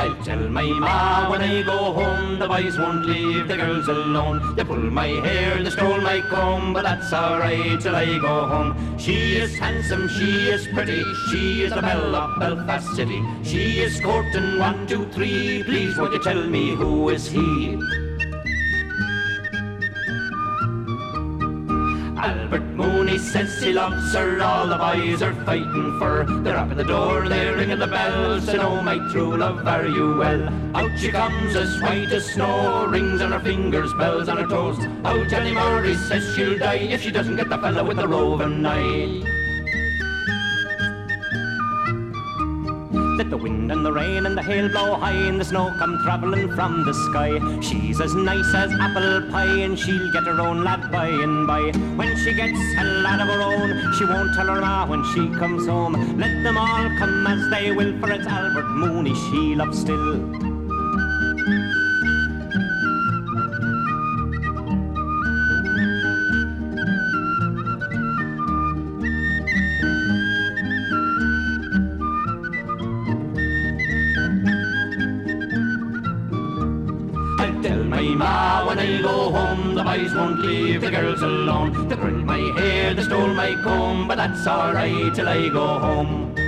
I'll tell my ma when I go home, the boys won't leave the girls alone. They pull my hair, they stole my comb, but that's alright till I go home. She is handsome, she is pretty, she is the belle of Belfast City. She is courting 1, 2, 3, please would you tell me who is he? Albert Mooney says he loves her, all the boys are fighting for her. They're up at the door, they're ringing the bells, to know my true love, are you well? Out she comes as white as snow, rings on her fingers, bells on her toes. Oh, Jenny Murray says she'll die if she doesn't get the fella with the roving eye. Let the wind and the rain and the hail blow high and the snow come travelling from the sky. She's as nice as apple pie and she'll get her own lad by and by. When she gets a lad of her own, she won't tell her ma when she comes home. Let them all come as they will, for it's Albert Mooney she loves still. Ma, when I go home, the boys won't leave the girls alone. They pulled my hair, they stole my comb, but that's alright till I go home.